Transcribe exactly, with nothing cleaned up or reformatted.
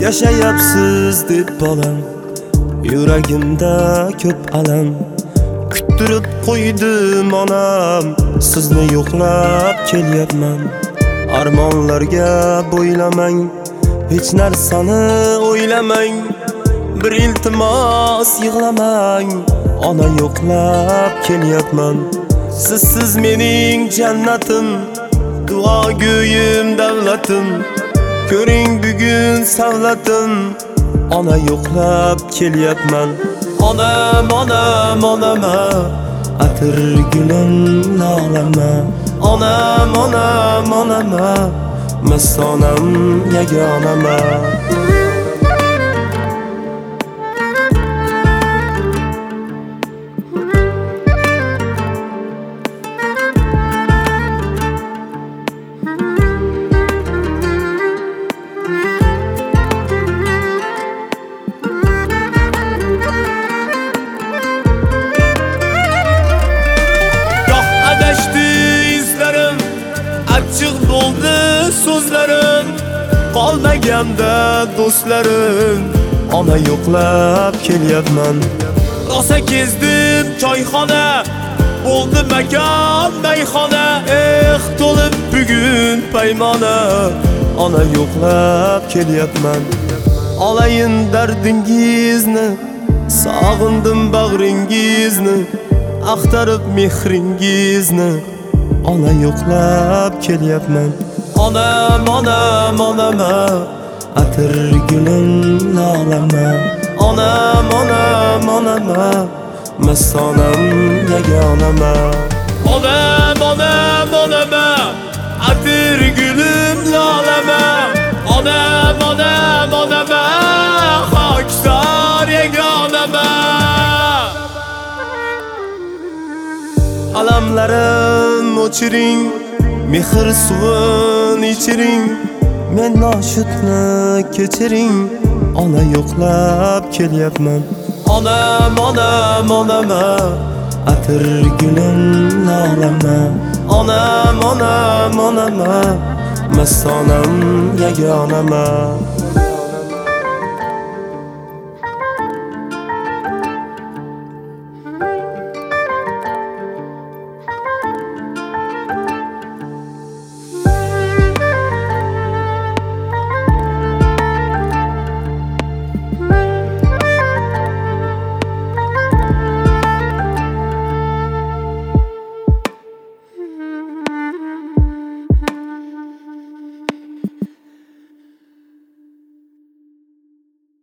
Yashayapsiz deb bolam, yuragimda ko'p alam. Kuttirib qo'ydim onam, sizni yo'qlab kelyapman. Armonlarga bo'ylamang, hech narsani o'ylamang. Bir iltimos yig'lamang, ona yo'qlab kelyapman. Sizsiz mening jannatim, duo go'yim davlatim. Ko'ring bugun savlatim, ona yo'qlab kelyapman. Onam, onam, onama, atir gulim lolama. Onam, onam, onama, masonam yagonama. Açık bo'ldi so'zlarim, qolmaganda do'stlarim. Ona yo'qlab kelyapman. Rosa kezdim choyxona, bo'ldi makon mayxona. Eh, to'lib bugun paymona, ona yo'qlab kelyapman. Olayin dardingizni, sog'indim bag'ringizni, axtarib mehringizni. Ona yo'qlab kelyapman. Onam, onam, onama, atir gulim lolama. Onam, onam, onama, masonam yagonama. Onam, onam, onama, atir gulim lolama. Onam, onam, onama, xokisor yagonama. Alamlarim o'chiring, mehr suvini ichiring. Men noshudni kechiring, ona yo'qlab kelyapman. Onam, onam, onama, atir gulim lolama. Onam, onam, onama, masonam yagonama.